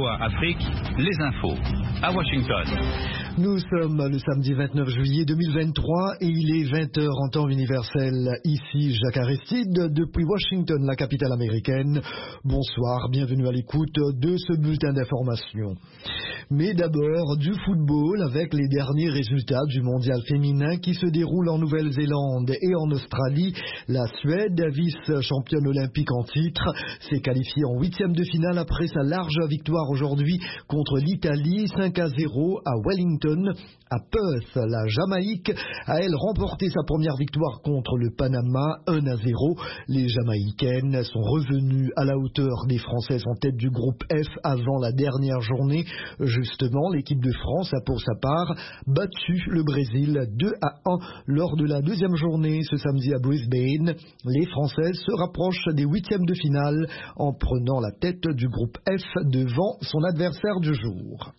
VOA Afrique, les infos, à Washington. Nous sommes le samedi 29 juillet 2023 et il est 20h en temps universel. Ici Jacques Aristide, depuis Washington, la capitale américaine. Bonsoir, bienvenue à l'écoute de ce bulletin d'information. Mais d'abord, du football avec les derniers résultats du mondial féminin qui se déroule en Nouvelle-Zélande et en Australie. La Suède, vice-championne olympique en titre, s'est qualifiée en huitième de finale après sa large victoire aujourd'hui contre l'Italie, 5-0 à Wellington. À Perth, la Jamaïque a elle remporté sa première victoire contre le Panama, 1-0. Les Jamaïcaines sont revenues à la hauteur des Françaises en tête du groupe F avant la dernière journée. Justement, l'équipe de France a pour sa part battu le Brésil 2-1 lors de la deuxième journée ce samedi à Brisbane. Les Françaises se rapprochent des huitièmes de finale en prenant la tête du groupe F devant son adversaire du jour.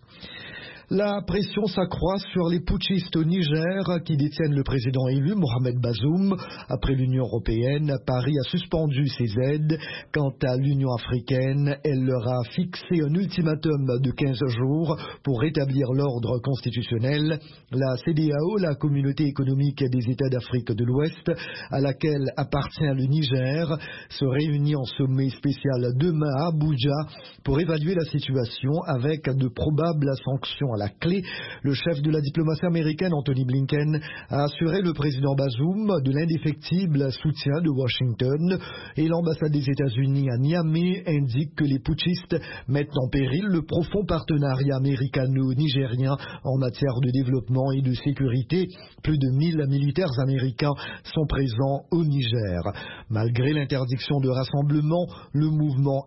La pression s'accroît sur les putschistes au Niger qui détiennent le président élu Mohamed Bazoum. Après l'Union européenne, Paris a suspendu ses aides. Quant à l'Union africaine, elle leur a fixé un ultimatum de 15 jours pour rétablir l'ordre constitutionnel. La CEDEAO, la communauté économique des États d'Afrique de l'Ouest, à laquelle appartient le Niger, se réunit en sommet spécial demain à Abuja pour évaluer la situation avec de probables sanctions à la clé. Le chef de la diplomatie américaine, Anthony Blinken, a assuré le président Bazoum de l'indéfectible soutien de Washington et l'ambassade des États-Unis à Niamey indique que les putschistes mettent en péril le profond partenariat américano-nigérien en matière de développement et de sécurité. Plus de 1000 militaires américains sont présents au Niger. Malgré l'interdiction de rassemblement, le mouvement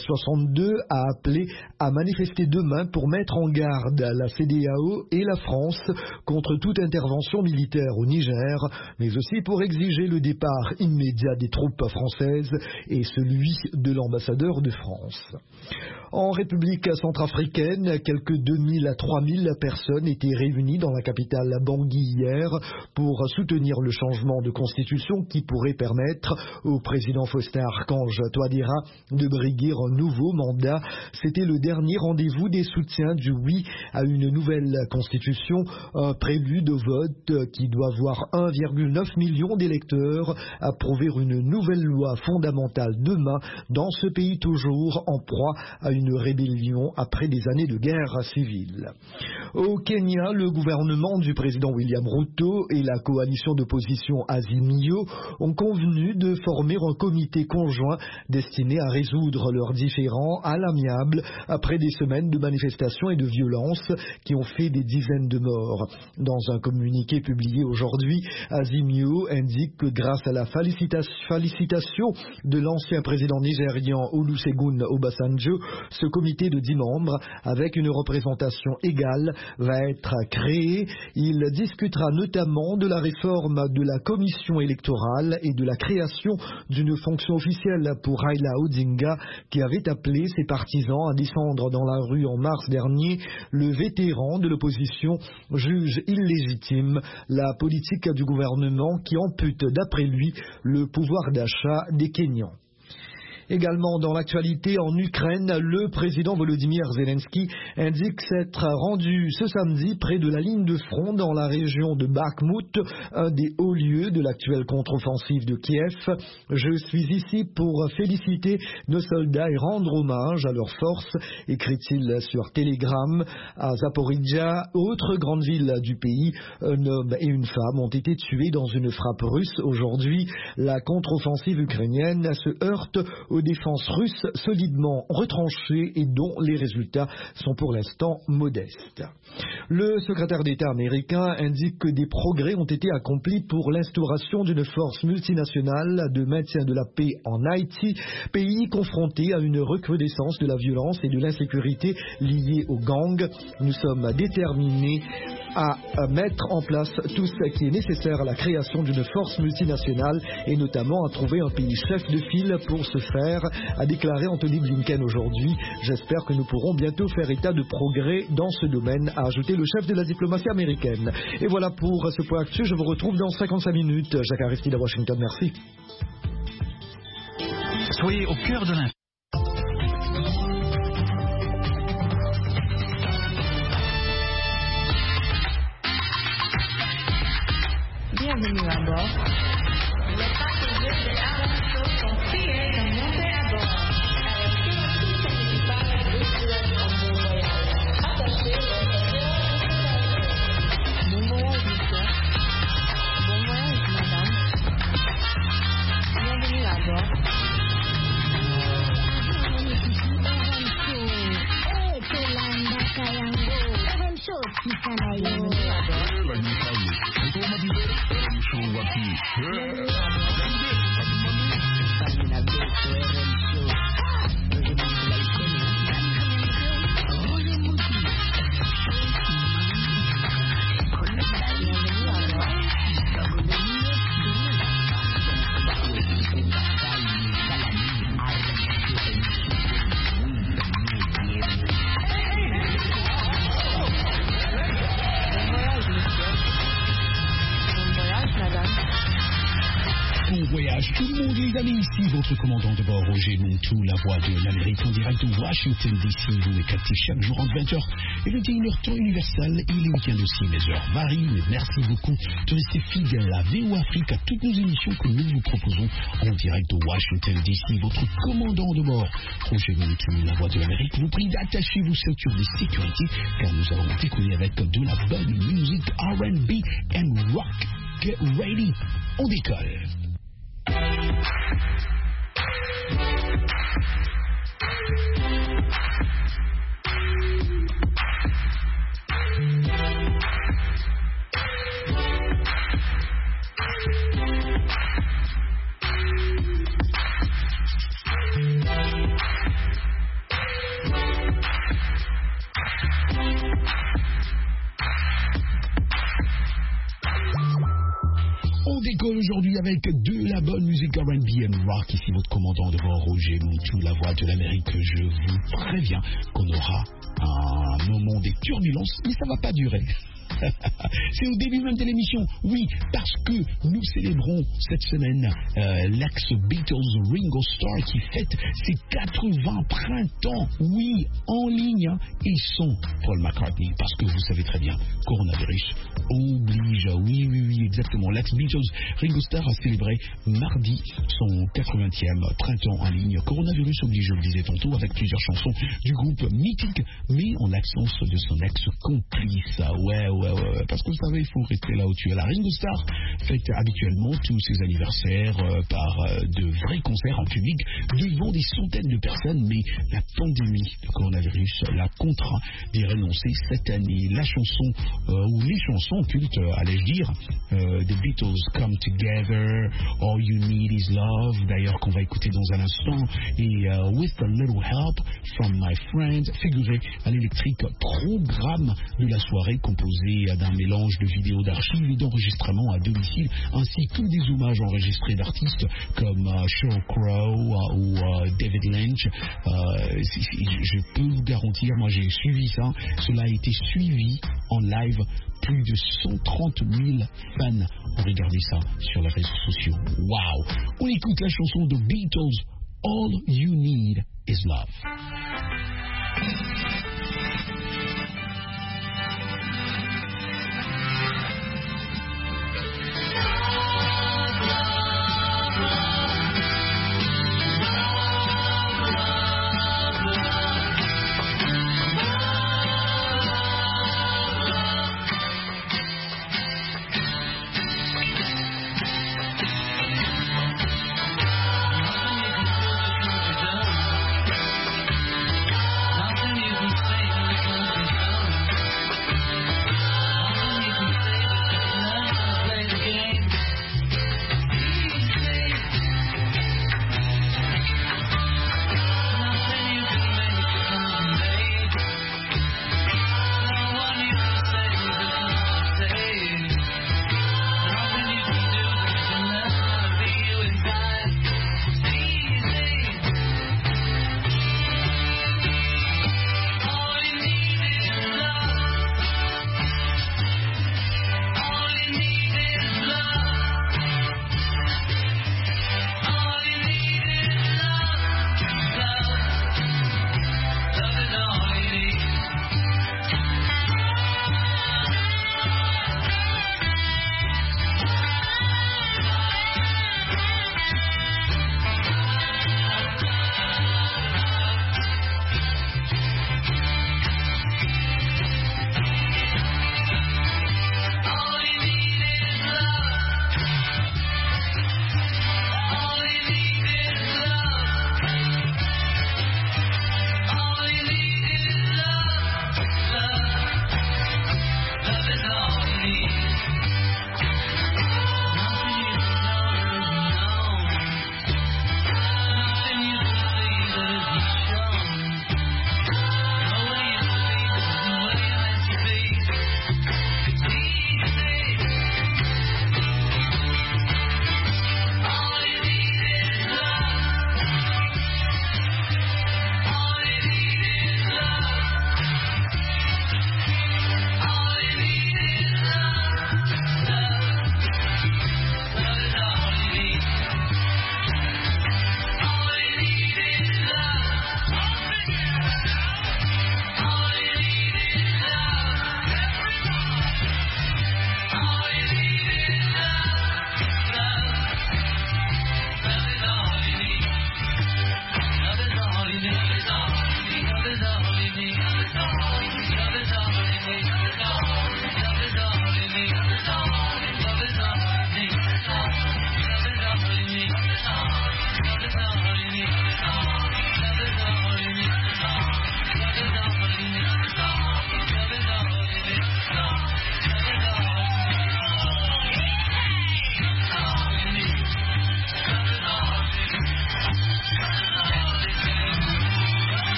M62 a appelé à manifester demain pour mettre en garde la CEDEAO et la France contre toute intervention militaire au Niger, mais aussi pour exiger le départ immédiat des troupes françaises et celui de l'ambassadeur de France. En République centrafricaine, quelques 2000 à 3000 personnes étaient réunies dans la capitale Bangui hier pour soutenir le changement de constitution qui pourrait permettre au président Faustin Archange Touadéra de briguer un nouveau mandat. C'était le dernier rendez-vous des soutiens du oui à une nouvelle constitution, un prélude au vote qui doit voir 1,9 million d'électeurs approuver une nouvelle loi fondamentale demain dans ce pays toujours en proie à une rébellion après des années de guerre civile. Au Kenya, le gouvernement du président William Ruto et la coalition d'opposition Azimio ont convenu de former un comité conjoint destiné à résoudre leurs différends à l'amiable après des semaines de manifestations et de violences qui ont fait des dizaines de morts. Dans un communiqué publié aujourd'hui, Azimio indique que grâce à la félicitation de l'ancien président nigérian Olusegun Obasanjo, ce comité de 10 membres, avec une représentation égale, va être créé. Il discutera notamment de la réforme de la commission électorale et de la création d'une fonction officielle pour Raila Odinga, qui avait appelé ses partisans à descendre dans la rue en mars dernier. Le vétéran de l'opposition juge illégitime la politique du gouvernement qui ampute, d'après lui, le pouvoir d'achat des Kenyans. Également dans l'actualité en Ukraine, le président Volodymyr Zelensky indique s'être rendu ce samedi près de la ligne de front dans la région de Bakhmut, un des hauts lieux de l'actuelle contre-offensive de Kiev. Je suis ici pour féliciter nos soldats et rendre hommage à leurs forces, écrit-il sur Telegram. À Zaporizhzhia, autre grande ville du pays, un homme et une femme ont été tués dans une frappe russe aujourd'hui. La contre-offensive ukrainienne se heurte aux défenses russes solidement retranchées et dont les résultats sont pour l'instant modestes. Le secrétaire d'État américain indique que des progrès ont été accomplis pour l'instauration d'une force multinationale de maintien de la paix en Haïti, pays confronté à une recrudescence de la violence et de l'insécurité liées aux gangs. Nous sommes déterminés à mettre en place tout ce qui est nécessaire à la création d'une force multinationale et notamment à trouver un pays chef de file pour ce faire, a déclaré Anthony Blinken aujourd'hui. J'espère que nous pourrons bientôt faire état de progrès dans ce domaine, a ajouté le chef de la diplomatie américaine. Et voilà pour ce point actuel. Je vous retrouve dans 55 minutes. Jacques Aristide à Washington, merci. Soyez au cœur de l'info. Bienvenue à bord. Les passagers de Aaron Show sont priés de monter à bord. Avec tout son équipage de souhaite en bon voyage. Attachez votre séjour. Bon voyage, monsieur. Bon voyage, madame. Bienvenue à bord. Tout le monde, les amis, ici votre commandant de bord, Roger Montou, la voix de l'Amérique en direct de Washington DC. Vous me captez chaque jour entre 20h et 21h temps universel. Et les week-ends aussi, mes heures varient. Mais merci beaucoup de rester fidèle à VO Afrique, à toutes nos émissions que nous vous proposons en direct de Washington DC. Votre commandant de bord, Roger Montou, la voix de l'Amérique, vous prie d'attacher vos ceintures de sécurité car nous allons décoller avec de la bonne musique R&B and rock. Get ready, on décolle. On décolle aujourd'hui avec de la bonne musique R&B and rock. Ici votre commandant de bord, Roger Montou, la voix de l'Amérique. Je vous préviens qu'on aura un moment des turbulences, mais ça ne va pas durer. C'est au début même de l'émission, oui, parce que nous célébrons cette semaine l'ex-Beatles Ringo Starr qui fête ses 80 printemps, oui, en ligne, et son Paul McCartney, parce que vous savez très bien, coronavirus oblige, oui, exactement, l'ex-Beatles Ringo Starr a célébré mardi son 80e printemps en ligne, coronavirus oblige, je le disais tantôt, avec plusieurs chansons du groupe mythique, mais en l'absence de son ex-complice, ouais, parce que vous savez, il faut rester là où tu es. La Ringo Starr fête habituellement tous ses anniversaires par de vrais concerts en public devant des centaines de personnes, mais la pandémie de coronavirus l'a contraint d'y renoncer cette année. La chanson, ou les chansons cultes, allais-je dire, The Beatles Come Together, All You Need Is Love, d'ailleurs qu'on va écouter dans un instant, et With a Little Help from My Friend, figuré à l'électrique programme de la soirée composé d'un mélange de vidéos d'archives et d'enregistrements à domicile, ainsi que des hommages enregistrés d'artistes comme Sheryl Crow ou David Lynch. Je peux vous garantir, moi j'ai suivi ça, cela a été suivi en live. Plus de 130 000 fans ont regardé ça sur les réseaux sociaux. Waouh! On écoute la chanson de Beatles, All You Need Is Love. Nothing you can say.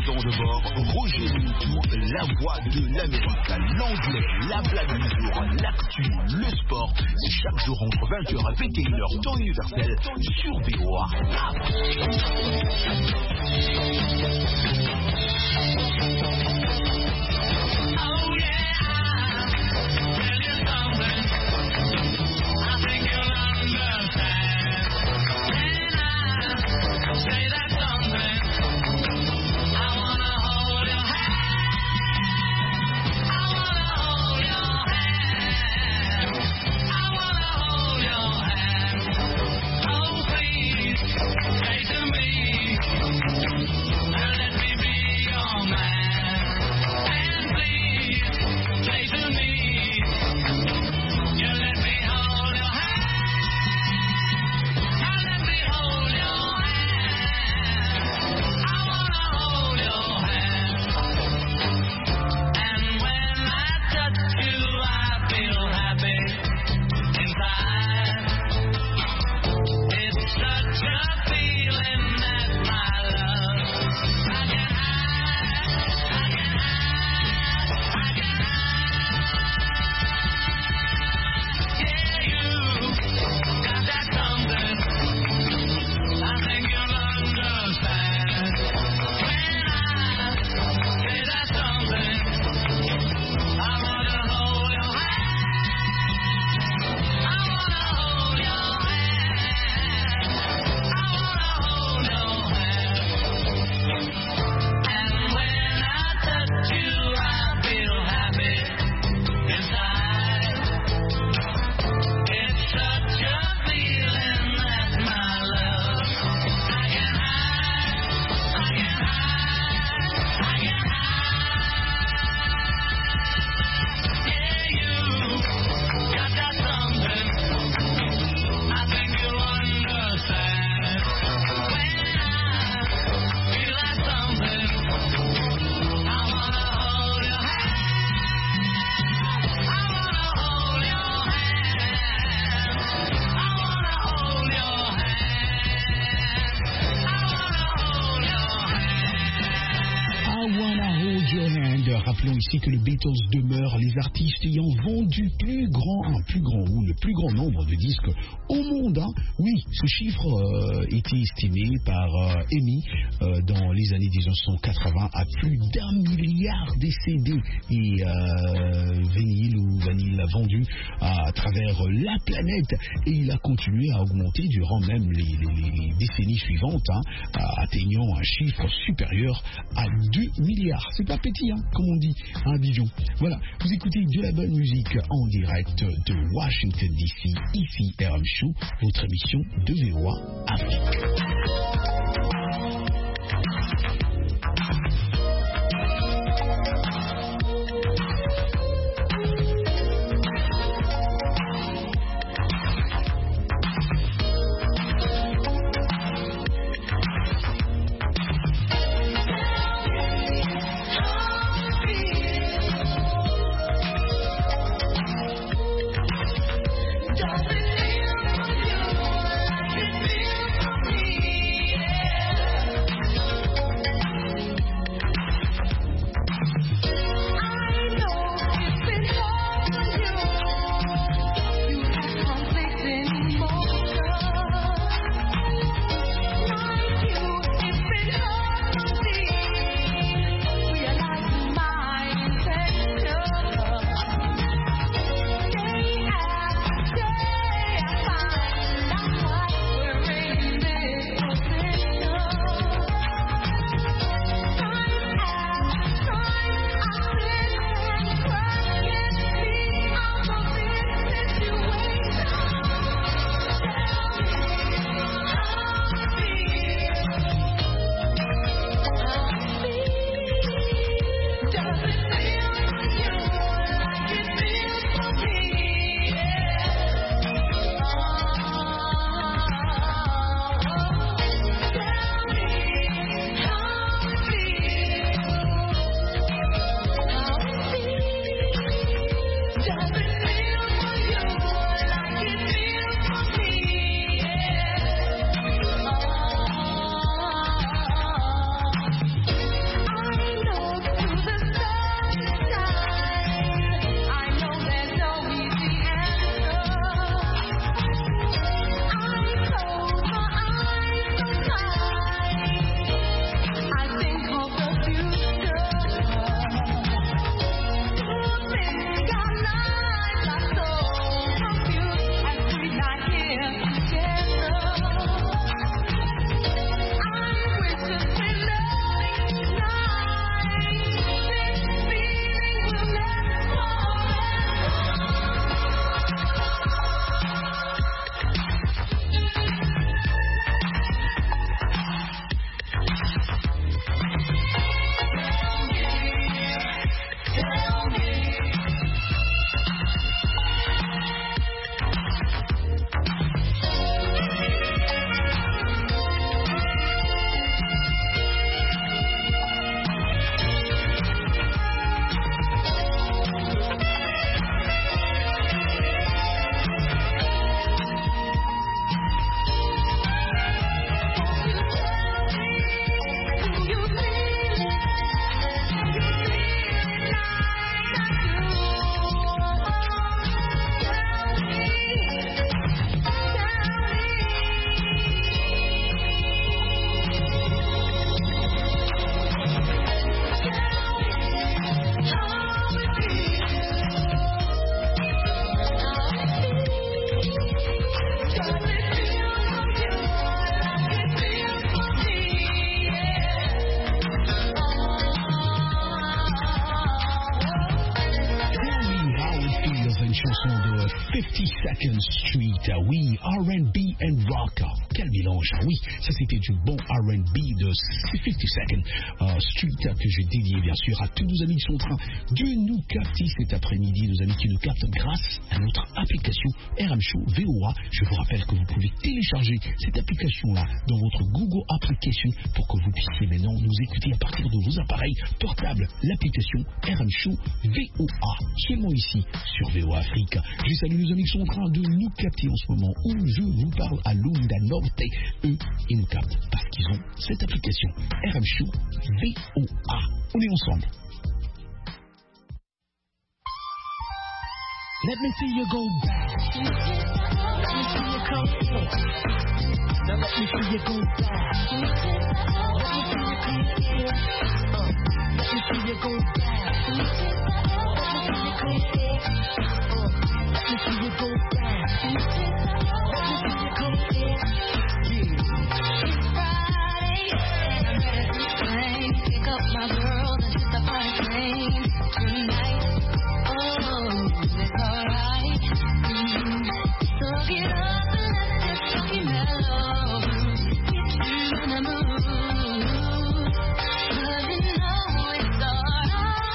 commandant de bord, Roger Moutou, la voix de l'Amérique, l'anglais, la blague du jour, l'actu, le sport. C'est chaque jour entre 20h et 21h, temps universel, sur VOA. Rappelons ici que les Beatles demeurent les artistes ayant vendu le plus grand nombre de disques au monde. Hein. Oui, ce chiffre était estimé par EMI dans les années 1980 à plus d'1 milliard de CD et vanille vendus à travers la planète, et il a continué à augmenter durant même les décennies suivantes, hein, atteignant un chiffre supérieur à 2 milliards. C'est pas petit, hein, comme on dit à Abidjan. Voilà, vous écoutez de la bonne musique en direct de Washington DC, ici RM Show, votre émission de VOA Afrique. Does it feel for you like it feels for me? Beacon Street, oui, R&B and rock. Quel mélange, oui, ça c'était du bon R&B de 52nd Street que je dédié bien sûr à tous nos amis qui sont en train de nous capter cet après-midi, nos amis qui nous captent grâce à notre application RM Show VOA. Je vous rappelle que vous pouvez télécharger cette application-là dans votre Google Application pour que vous puissiez maintenant nous écouter à partir de vos appareils portables. L'application RM Show VOA, seulement ici sur VOA Afrique. Je salue nos amis qui sont en train de nous capter en ce moment où je vous parle à Lunda Norte. Eux, ils nous captent parce qu'ils ont cette application RM Show VOA. On est ensemble. Let me see you go back. Let me see you come forth. Now let me see you go back. Let me see you come forth. Let me see you go back. Let me see you come forth. Let me see you go back. Let me see you come forth. It's Friday and I'm ready to swing. Pick up my girls and hit the party train tonight. Oh, it's alright. So get up and let this funky mellow get you in the mood. 'Cause you know it's alright.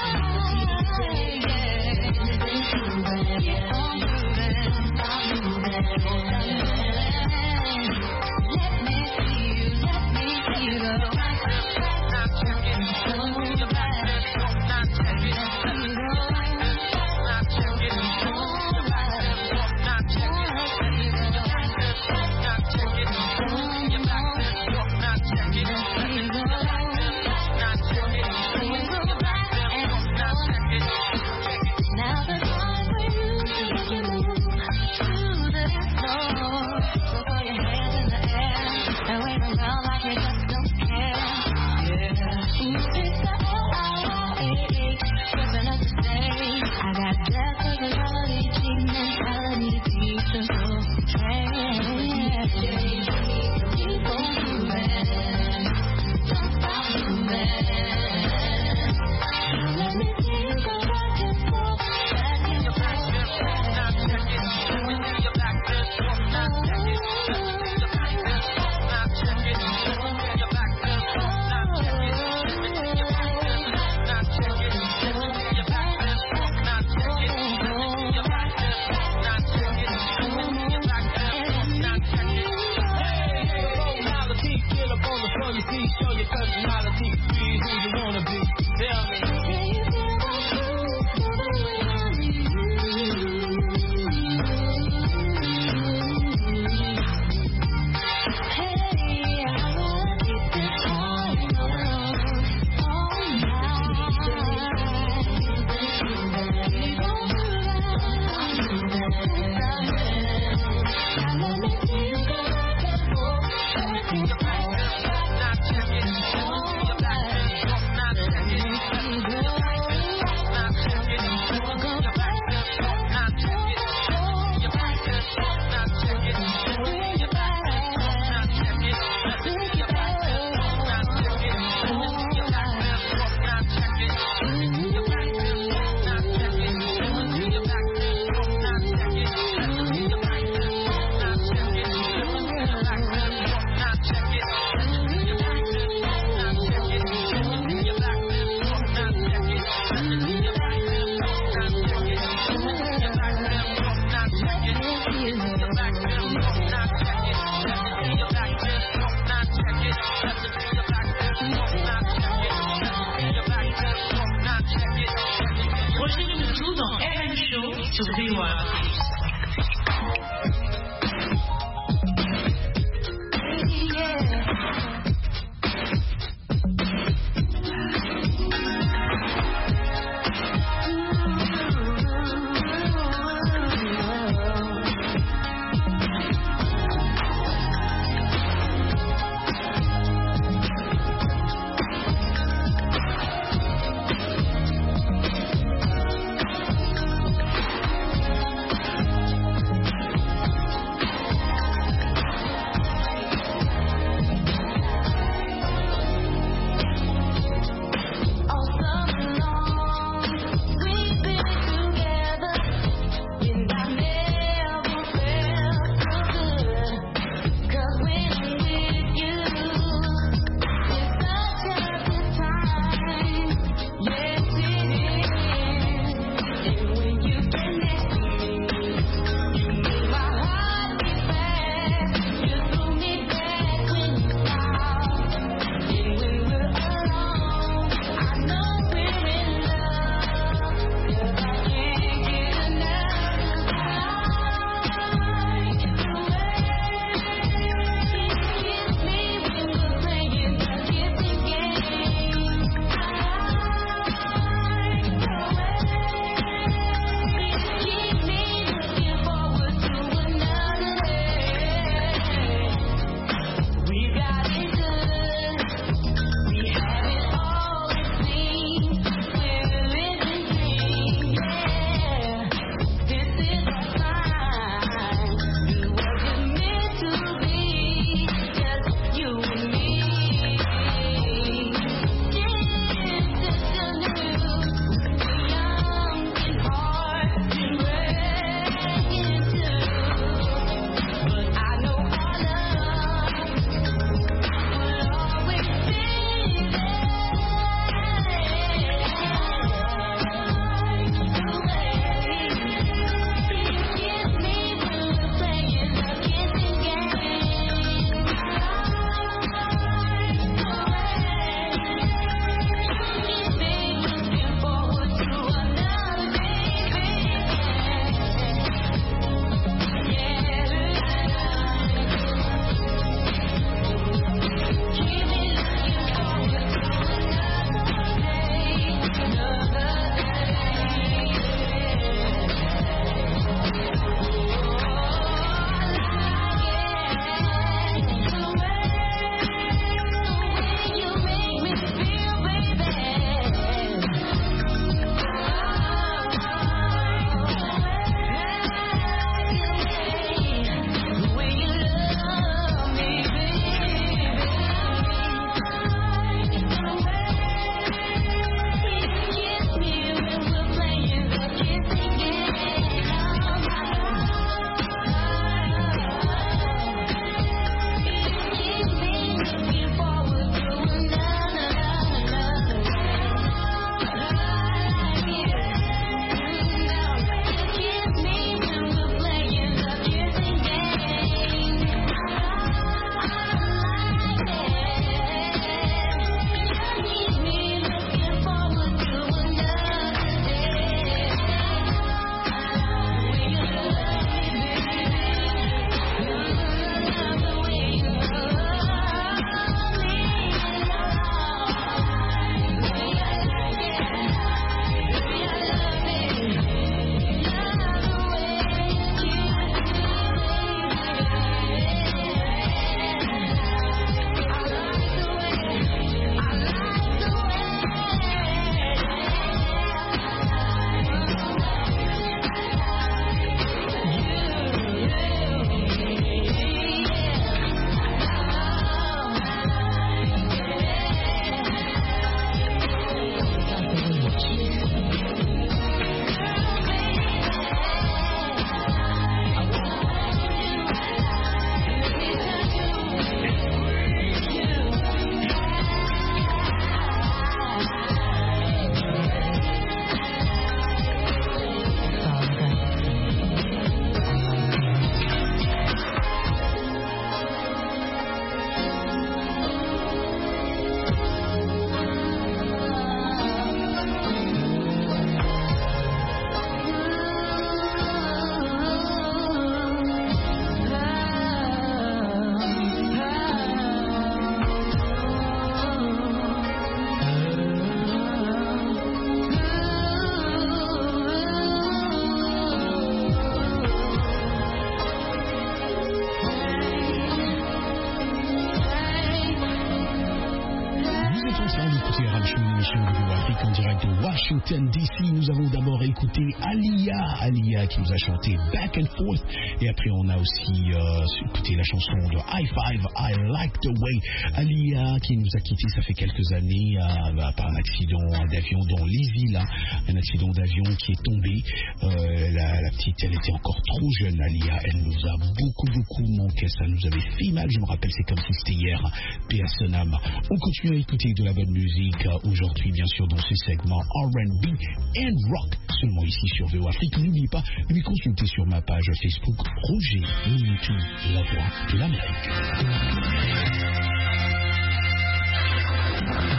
l'émission de Vidéo Afrique en direct de Washington DC. Nous avons d'abord écouté Alia qui nous a chanté Back and Forth. Et après, on a aussi écouté la chanson de High Five, I Like the Way. Alia qui nous a quittés, ça fait quelques années, par un accident d'avion dans les îles. Un accident d'avion qui est tombé. La petite, elle était encore trop jeune, Alia. Elle nous a beaucoup manqué. Ça nous avait fait mal. Je me rappelle, c'est comme si c'était hier. Paix à son âme. On continue à écouter de la bonne musique aujourd'hui, bien sûr, dans ce segment R&B and Rock, seulement ici sur VO Afrique. N'oubliez pas de me consulter sur ma page Facebook Roger Munitu, la voix de l'Amérique.